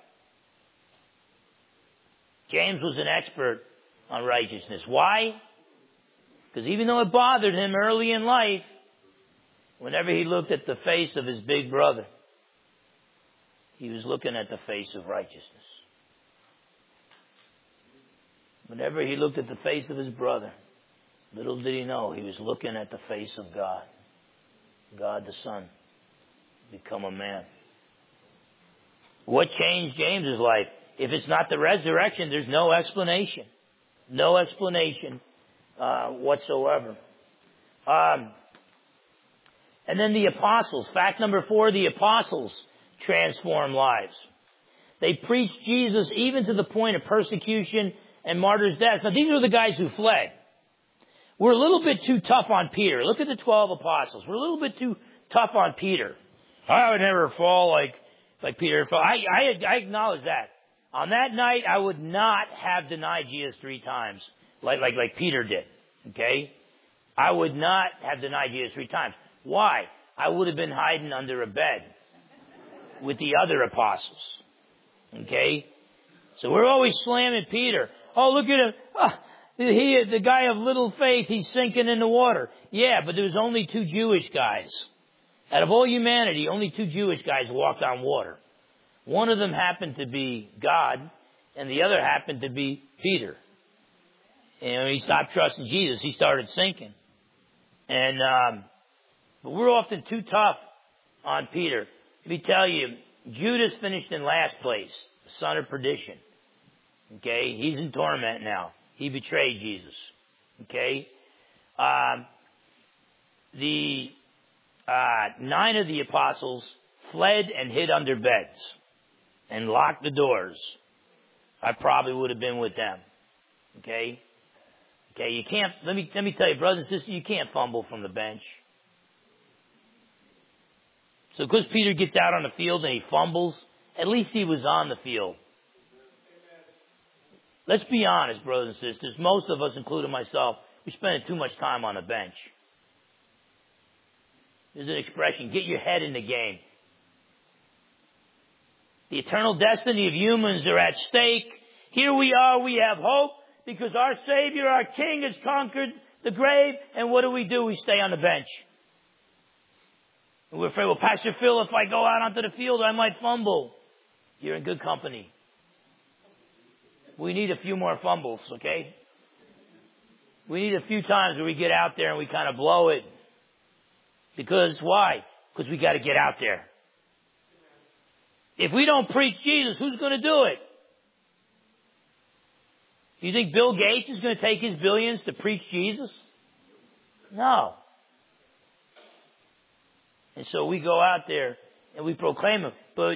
James was an expert on righteousness. Why? Because even though it bothered him early in life, whenever he looked at the face of his big brother, he was looking at the face of righteousness. Whenever he looked at the face of his brother, little did he know he was looking at the face of God. God the Son, become a man. What changed James's life? If it's not the resurrection, there's no explanation. No explanation whatsoever. And then the apostles. Fact number 4, the apostles transform lives. They preached Jesus even to the point of persecution and martyrs' death. Now, these were the guys who fled. We're a little bit too tough on Peter. Look at the 12 apostles. We're a little bit too tough on Peter. I would never fall like Peter fell. I acknowledge that. On that night, I would not have denied Jesus 3 times like Peter did. Okay? I would not have denied Jesus 3 times. Why? I would have been hiding under a bed with the other apostles. Okay? So we're always slamming Peter. Oh, look at him. Oh, the guy of little faith, he's sinking in the water. Yeah, but there was only 2 Jewish guys. Out of all humanity, only 2 Jewish guys walked on water. One of them happened to be God, and the other happened to be Peter. And when he stopped trusting Jesus, he started sinking. And but we're often too tough on Peter. Let me tell you, Judas finished in last place, the son of perdition. Okay? He's in torment now. He betrayed Jesus. Okay? The 9 of the apostles fled and hid under beds and locked the doors. I probably would have been with them. Okay? Okay, you can't, let me tell you, brothers and sisters, you can't fumble from the bench. So because Peter gets out on the field and he fumbles, at least he was on the field. Let's be honest, brothers and sisters. Most of us, including myself, we spend too much time on the bench. There's an expression, get your head in the game. The eternal destiny of humans are at stake. Here we are, we have hope, because our Savior, our King, has conquered the grave. And what do? We stay on the bench. And we're afraid, well, Pastor Phil, if I go out onto the field, I might fumble. You're in good company. We need a few more fumbles, okay? We need a few times where we get out there and we kind of blow it. Because why? Because we got to get out there. If we don't preach Jesus, who's going to do it? Do you think Bill Gates is going to take his billions to preach Jesus? No. And so we go out there and we proclaim him. But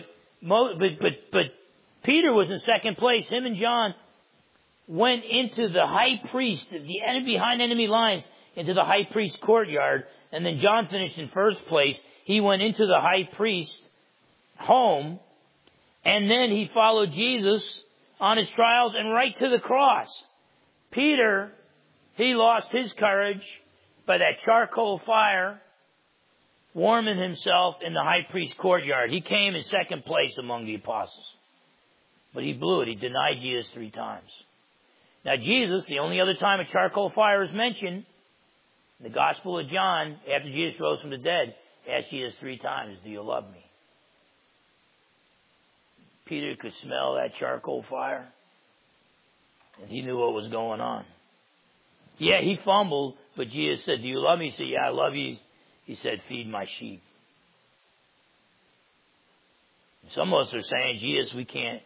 Peter was in second place. Him and John went into the high priest, behind enemy lines, into the high priest's courtyard. And then John finished in first place. He went into the high priest's home. And then he followed Jesus on his trials and right to the cross. Peter, he lost his courage by that charcoal fire, warming himself in the high priest's courtyard. He came in second place among the apostles. But he blew it. He denied Jesus 3 times. Now Jesus, the only other time a charcoal fire is mentioned, in the Gospel of John, after Jesus rose from the dead, asked Jesus 3 times, do you love me? Peter could smell that charcoal fire, and he knew what was going on. Yeah, he fumbled, but Jesus said, do you love me? He said, yeah, I love you. He said, feed my sheep. Some of us are saying, Jesus, we can't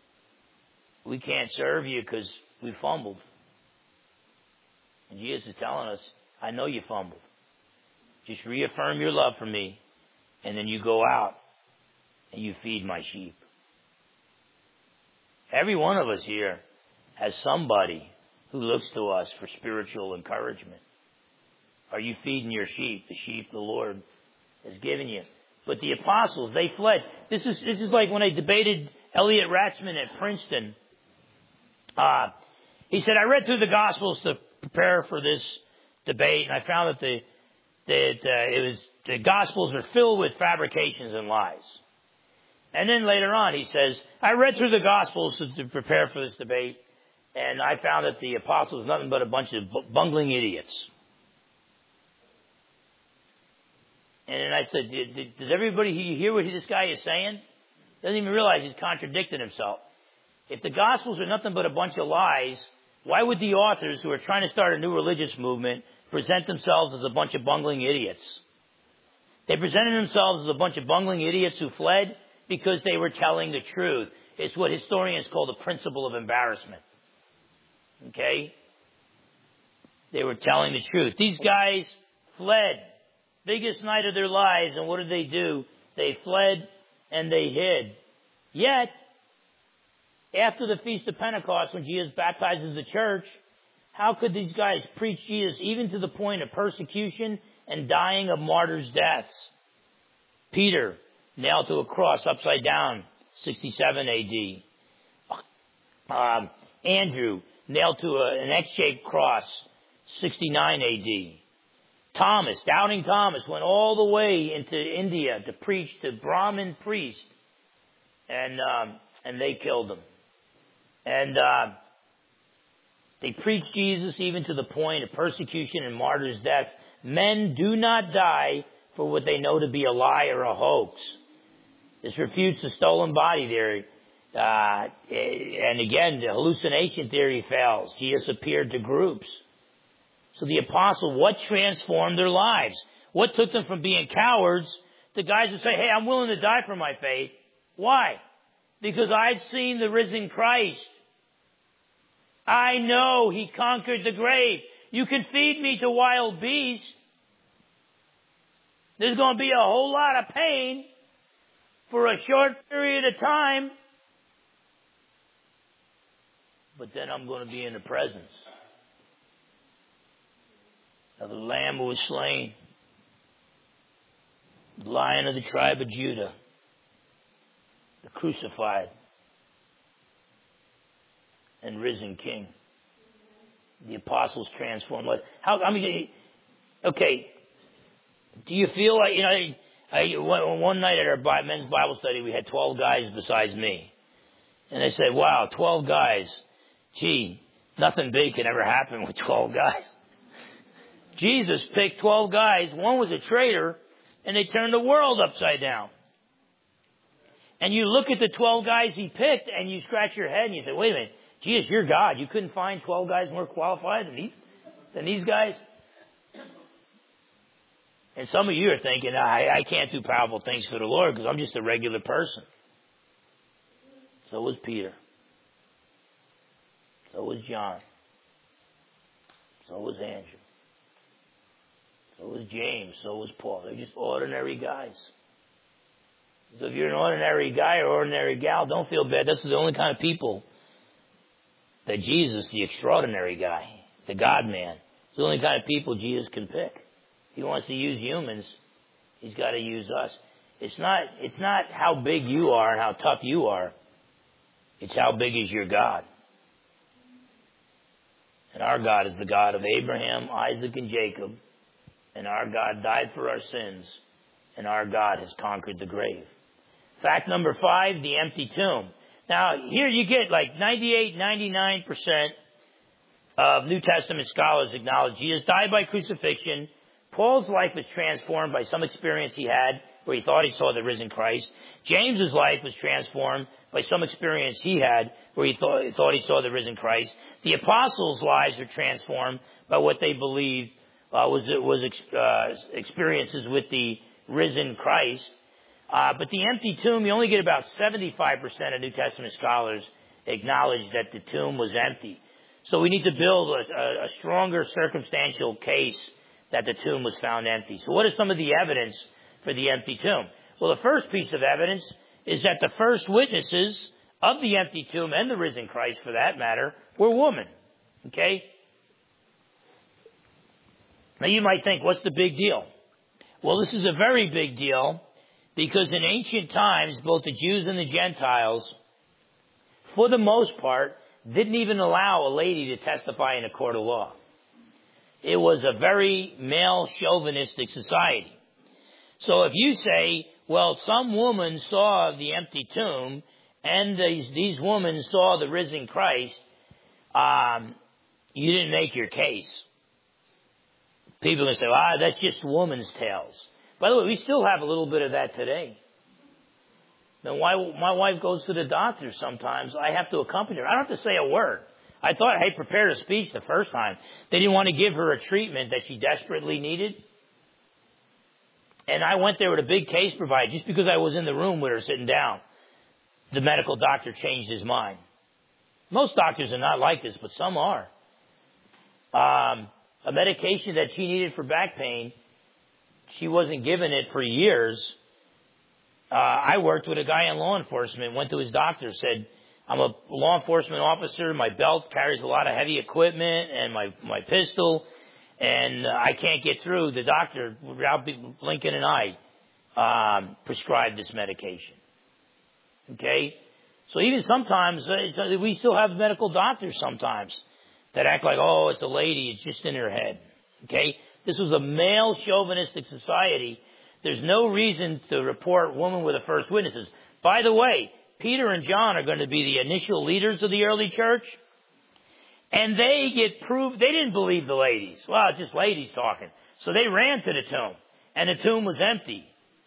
serve you because we fumbled. And Jesus is telling us, I know you fumbled. Just reaffirm your love for me, and then you go out and you feed my sheep. Every one of us here has somebody who looks to us for spiritual encouragement. Are you feeding your sheep, the sheep the Lord has given you? But the apostles, they fled. This is like when I debated Elliot Ratzman at Princeton. He said, I read through the Gospels to prepare for this debate, and I found that the Gospels are filled with fabrications and lies. And then later on, he says, I read through the Gospels to prepare for this debate, and I found that the apostles were nothing but a bunch of bungling idiots. And then I said, does everybody hear what this guy is saying? Doesn't even realize he's contradicting himself. If the Gospels are nothing but a bunch of lies, why would the authors who are trying to start a new religious movement present themselves as a bunch of bungling idiots? They presented themselves as a bunch of bungling idiots who fled because they were telling the truth. It's what historians call the principle of embarrassment. Okay? They were telling the truth. These guys fled. Biggest night of their lives, and what did they do? They fled and they hid. Yet, after the Feast of Pentecost, when Jesus baptizes the church, how could these guys preach Jesus even to the point of persecution and dying of martyrs' deaths? Peter, nailed to a cross upside down, 67 AD. Andrew, nailed to an X-shaped cross, 69 AD. Thomas, doubting Thomas, went all the way into India to preach to Brahmin priests, and they killed him. And they preached Jesus even to the point of persecution and martyrs' deaths. Men do not die for what they know to be a lie or a hoax. This refutes the stolen body theory. And again, the hallucination theory fails. Jesus appeared to groups. So the apostle, what transformed their lives? What took them from being cowards to guys who say, hey, I'm willing to die for my faith? Why? Because I've seen the risen Christ. I know He conquered the grave. You can feed me to wild beasts. There's going to be a whole lot of pain for a short period of time. But then I'm going to be in the presence of the Lamb who was slain, the Lion of the tribe of Judah, the crucified and risen King. The apostles transformed life. Okay, do you feel like, one night at our men's Bible study, we had 12 guys besides me. And I said, wow, 12 guys. Gee, nothing big can ever happen with 12 guys. Jesus picked 12 guys. One was a traitor, and they turned the world upside down. And you look at the 12 guys He picked, and you scratch your head, and you say, wait a minute, Jesus, you're God. You couldn't find 12 guys more qualified than these guys? And some of you are thinking, I can't do powerful things for the Lord because I'm just a regular person. So was Peter. So was John. So was Andrew. So was James. So was Paul. They're just ordinary guys. So if you're an ordinary guy or ordinary gal, don't feel bad. That's the only kind of people that Jesus, the extraordinary guy, the God-man, is the only kind of people Jesus can pick. If He wants to use humans, He's got to use us. It's not how big you are and how tough you are. It's how big is your God. And our God is the God of Abraham, Isaac, and Jacob. And our God died for our sins. And our God has conquered the grave. Fact number 5, the empty tomb. Now, here you get like 99% of New Testament scholars acknowledge Jesus died by crucifixion. Paul's life was transformed by some experience he had where he thought he saw the risen Christ. James's life was transformed by some experience he had where he thought he saw the risen Christ. The apostles' lives were transformed by what they believed was experiences with the risen Christ. But the empty tomb, you only get about 75% of New Testament scholars acknowledge that the tomb was empty. So we need to build a stronger circumstantial case that the tomb was found empty. So what is some of the evidence for the empty tomb? Well, the first piece of evidence is that the first witnesses of the empty tomb and the risen Christ, for that matter, were women. Okay? Now you might think, what's the big deal? Well, this is a very big deal because in ancient times, both the Jews and the Gentiles, for the most part, didn't even allow a lady to testify in a court of law. It was a very male chauvinistic society. So if you say, well, some woman saw the empty tomb and these women saw the risen Christ, you didn't make your case. People are going to say, that's just woman's tales. By the way, we still have a little bit of that today. Now, my wife goes to the doctor sometimes. I have to accompany her. I don't have to say a word. I thought I prepared a speech the first time. They didn't want to give her a treatment that she desperately needed. And I went there with a big case provided just because I was in the room with her sitting down. The medical doctor changed his mind. Most doctors are not like this, but some are. A medication that she needed for back pain, she wasn't given it for years. I worked with a guy in law enforcement, went to his doctor, said, I'm a law enforcement officer, my belt carries a lot of heavy equipment and my pistol, and I can't get through. The doctor, without blinking an eye, prescribed this medication. Okay? So even sometimes, we still have medical doctors sometimes that act like, oh, it's a lady, it's just in her head. Okay? This was a male chauvinistic society. There's no reason to report women were the first witnesses. By the way, Peter and John are going to be the initial leaders of the early church. And they get proved, they didn't believe the ladies. Well, it's just ladies talking. So they ran to the tomb. And the tomb was empty.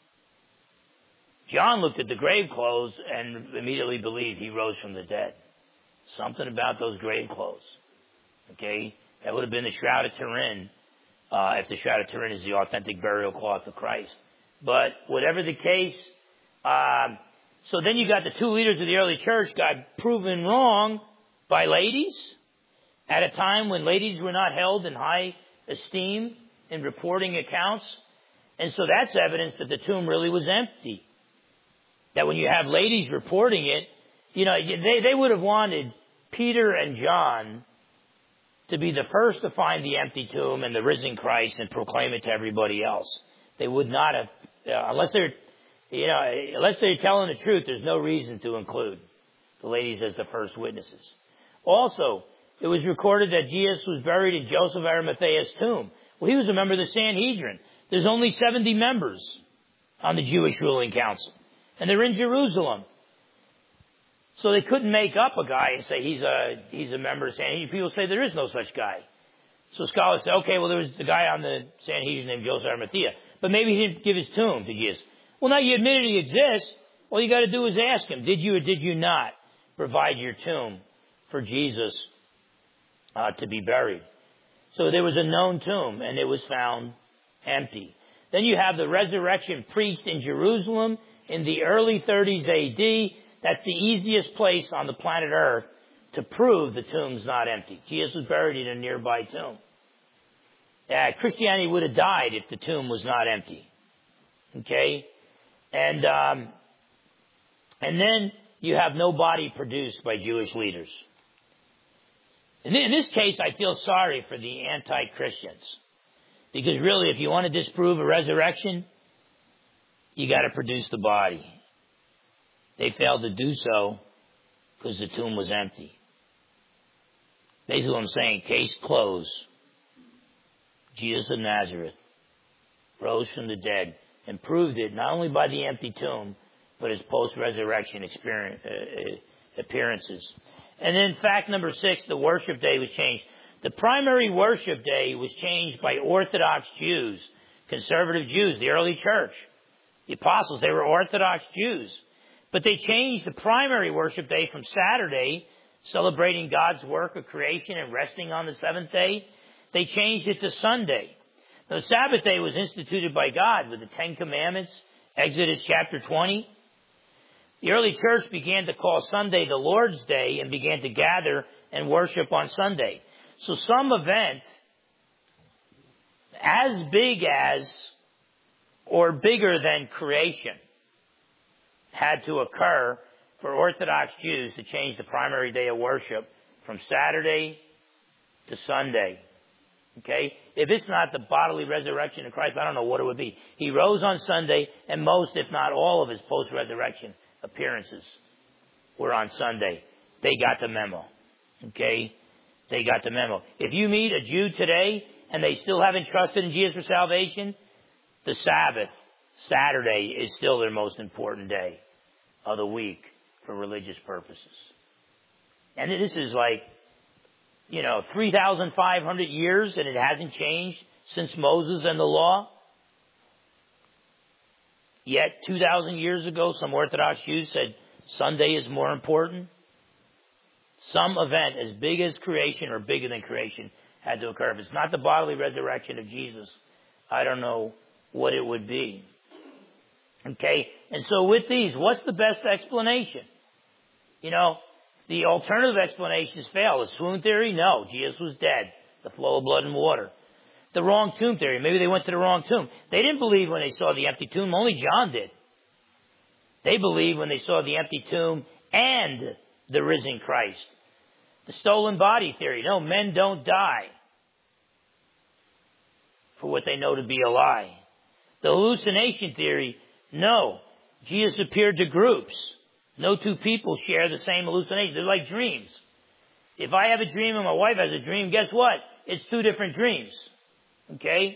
John looked at the grave clothes and immediately believed he rose from the dead. Something about those grave clothes. Okay? That would have been the Shroud of Turin, if the Shroud of Turin is the authentic burial cloth of Christ. But whatever the case, so then you got the two leaders of the early church got proven wrong by ladies at a time when ladies were not held in high esteem in reporting accounts. And so that's evidence that the tomb really was empty. That when you have ladies reporting it, you know, they would have wanted Peter and John to be the first to find the empty tomb and the risen Christ and proclaim it to everybody else. They would not have, unless they're telling the truth, there's no reason to include the ladies as the first witnesses. Also, it was recorded that Jesus was buried in Joseph of Arimathea's tomb. Well, he was a member of the Sanhedrin. There's only 70 members on the Jewish ruling council. And they're in Jerusalem. So they couldn't make up a guy and say he's a member of the Sanhedrin. People say there is no such guy. So scholars say, okay, well, there was the guy on the Sanhedrin named Joseph of Arimathea. But maybe he didn't give his tomb to Jesus. Well, now you admitted he exists. All you got to do is ask him, did you or did you not provide your tomb for Jesus to be buried? So there was a known tomb, and it was found empty. Then you have the resurrection preached in Jerusalem in the early 30s A.D. That's the easiest place on the planet Earth to prove the tomb's not empty. Jesus was buried in a nearby tomb. Christianity would have died if the tomb was not empty. Okay? And then you have no body produced by Jewish leaders. And in this case, I feel sorry for the anti-Christians. Because really, if you want to disprove a resurrection, you got to produce the body. They failed to do so because the tomb was empty. Basically what I'm saying, case closed. Jesus of Nazareth rose from the dead and proved it not only by the empty tomb, but his post-resurrection appearances. And then fact number 6, the worship day was changed. The primary worship day was changed by Orthodox Jews, conservative Jews, the early church. The apostles, they were Orthodox Jews. But they changed the primary worship day from Saturday, celebrating God's work of creation and resting on the seventh day. They changed it to Sunday. Now, the Sabbath day was instituted by God with the Ten Commandments, Exodus chapter 20. The early church began to call Sunday the Lord's Day and began to gather and worship on Sunday. So some event as big as or bigger than creation had to occur for Orthodox Jews to change the primary day of worship from Saturday to Sunday. Okay? If it's not the bodily resurrection of Christ, I don't know what it would be. He rose on Sunday, and most, if not all, of his post-resurrection appearances were on Sunday. They got the memo. Okay? They got the memo. If you meet a Jew today and they still haven't trusted in Jesus for salvation, the Sabbath, Saturday, is still their most important day of the week for religious purposes. And this is 3,500 years, and it hasn't changed since Moses and the law. Yet 2,000 years ago, some Orthodox Jews said Sunday is more important. Some event as big as creation or bigger than creation had to occur. If it's not the bodily resurrection of Jesus, I don't know what it would be. Okay? And so with these, what's the best explanation? You know, the alternative explanations fail. The swoon theory? No. Jesus was dead. The flow of blood and water. The wrong tomb theory. Maybe they went to the wrong tomb. They didn't believe when they saw the empty tomb. Only John did. They believed when they saw the empty tomb and the risen Christ. The stolen body theory. No, men don't die for what they know to be a lie. The hallucination theory. No. Jesus appeared to groups. No two people share the same hallucination. They're like dreams. If I have a dream and my wife has a dream, guess what? It's two different dreams. Okay?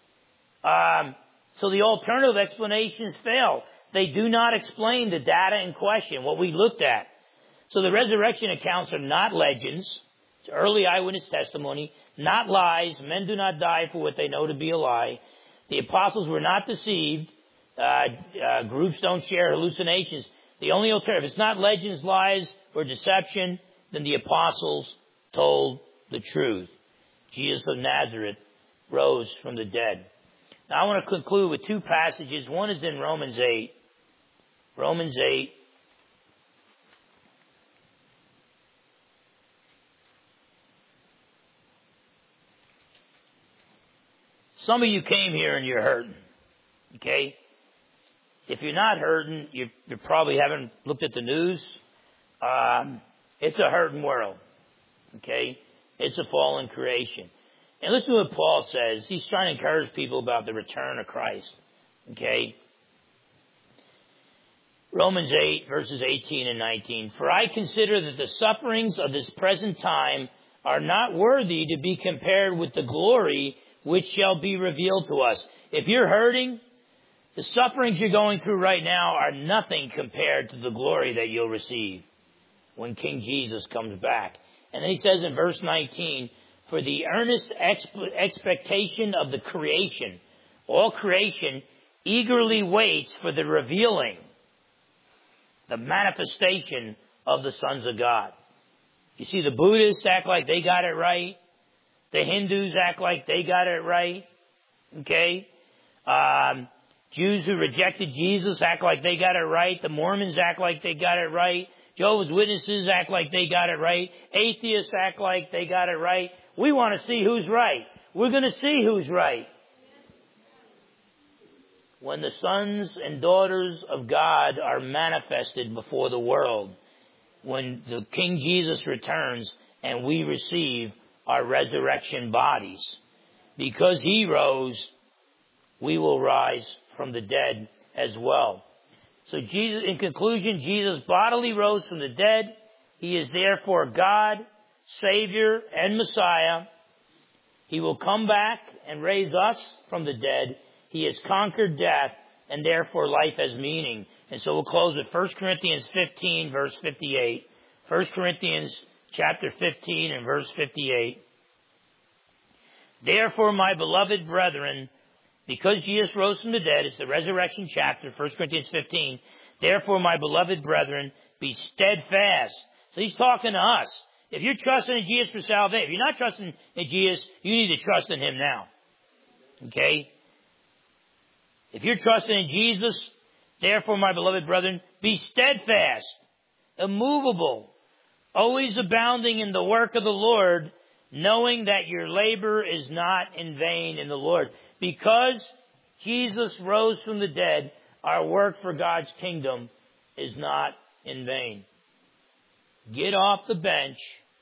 So the alternative explanations fail. They do not explain the data in question, what we looked at. So the resurrection accounts are not legends. It's early eyewitness testimony, not lies. Men do not die for what they know to be a lie. The apostles were not deceived. Groups don't share hallucinations. The only alternative, if it's not legends, lies, or deception, then the apostles told the truth. Jesus of Nazareth rose from the dead. Now I want to conclude with two passages. One is in Romans 8. Romans 8. Some of you came here and you're hurting. Okay? If you're not hurting, you probably haven't looked at the news. It's a hurting world. Okay? It's a fallen creation. And listen to what Paul says. He's trying to encourage people about the return of Christ. Okay? Romans 8, verses 18 and 19. For I consider that the sufferings of this present time are not worthy to be compared with the glory which shall be revealed to us. If you're hurting, the sufferings you're going through right now are nothing compared to the glory that you'll receive when King Jesus comes back. And then he says in verse 19, for the earnest expectation of the creation, all creation eagerly waits for the revealing, the manifestation of the sons of God. You see, the Buddhists act like they got it right. The Hindus act like they got it right. Okay? Jews who rejected Jesus act like they got it right. The Mormons act like they got it right. Jehovah's Witnesses act like they got it right. Atheists act like they got it right. We want to see who's right. We're going to see who's right. When the sons and daughters of God are manifested before the world, when the King Jesus returns and we receive our resurrection bodies, because he rose, we will rise from the dead as well. So Jesus, in conclusion, Jesus bodily rose from the dead. He is therefore God, Savior, and Messiah. He will come back and raise us from the dead. He has conquered death, and therefore life has meaning. And so we'll close with 1 Corinthians 15, verse 58. 1 Corinthians chapter 15 and verse 58. Therefore, my beloved brethren, because Jesus rose from the dead, it's the resurrection chapter, 1 Corinthians 15. Therefore, my beloved brethren, be steadfast. So he's talking to us. If you're trusting in Jesus for salvation, if you're not trusting in Jesus, you need to trust in him now. Okay? If you're trusting in Jesus, therefore, my beloved brethren, be steadfast, immovable, always abounding in the work of the Lord, knowing that your labor is not in vain in the Lord. Because Jesus rose from the dead, our work for God's kingdom is not in vain. Get off the bench,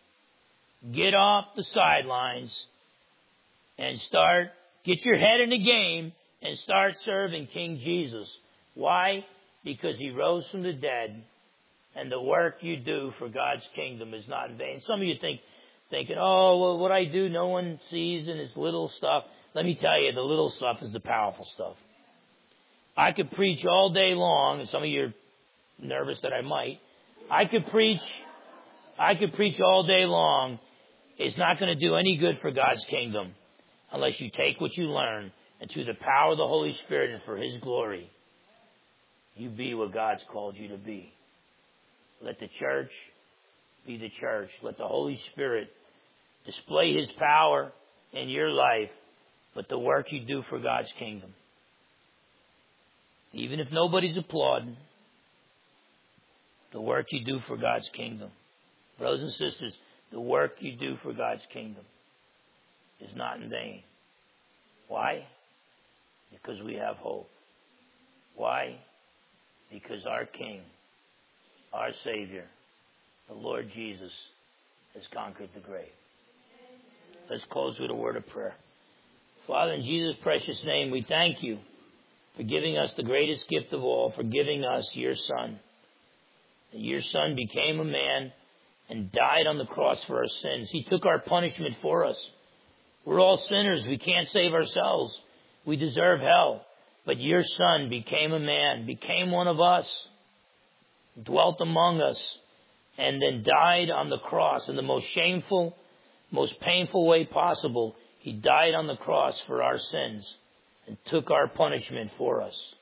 get off the sidelines, and get your head in the game and start serving King Jesus. Why? Because he rose from the dead, and the work you do for God's kingdom is not in vain. Some of you thinking, oh, well, what I do no one sees in this little stuff. Let me tell you, the little stuff is the powerful stuff. I could preach all day long, and some of you are nervous that I might. I could preach all day long. It's not going to do any good for God's kingdom unless you take what you learn and through the power of the Holy Spirit and for his glory, you be what God's called you to be. Let the church be the church. Let the Holy Spirit display his power in your life, but the work you do for God's kingdom. Even if nobody's applauding, the work you do for God's kingdom. Brothers and sisters, the work you do for God's kingdom is not in vain. Why? Because we have hope. Why? Because our King, our Savior, the Lord Jesus, has conquered the grave. Let's close with a word of prayer. Father, in Jesus' precious name, we thank you for giving us the greatest gift of all, for giving us your Son. Your Son became a man and died on the cross for our sins. He took our punishment for us. We're all sinners. We can't save ourselves. We deserve hell. But your Son became a man, became one of us, dwelt among us, and then died on the cross in the most shameful, most painful way possible. He died on the cross for our sins and took our punishment for us.